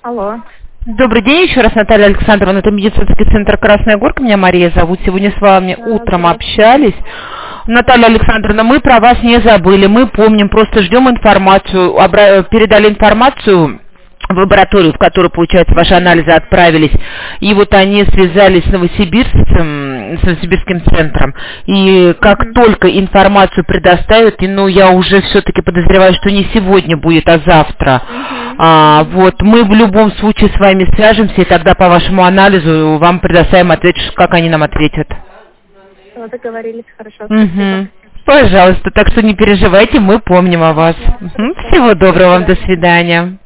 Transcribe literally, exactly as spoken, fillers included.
Алло. Добрый день еще раз, Наталья Александровна, это медицинский центр «Красная горка», меня Мария зовут. Сегодня с вами Да, утром да. общались. Наталья Александровна, мы про вас не забыли, мы помним, просто ждем информацию, обра- передали информацию в лабораторию, в которую, получается, ваши анализы отправились, и вот они связались с Новосибирским, с Новосибирским центром, и как Мгм. только информацию предоставят, и, ну, я уже все-таки подозреваю, что не сегодня будет, а завтра, Мгм. а, Мгм. вот, мы в любом случае с вами свяжемся, и тогда по вашему анализу вам предоставим ответ, как они нам ответят. Все, договорились, хорошо, спасибо. Угу. Пожалуйста, так что не переживайте, мы помним о вас. Мгм. Всего доброго вам, до свидания.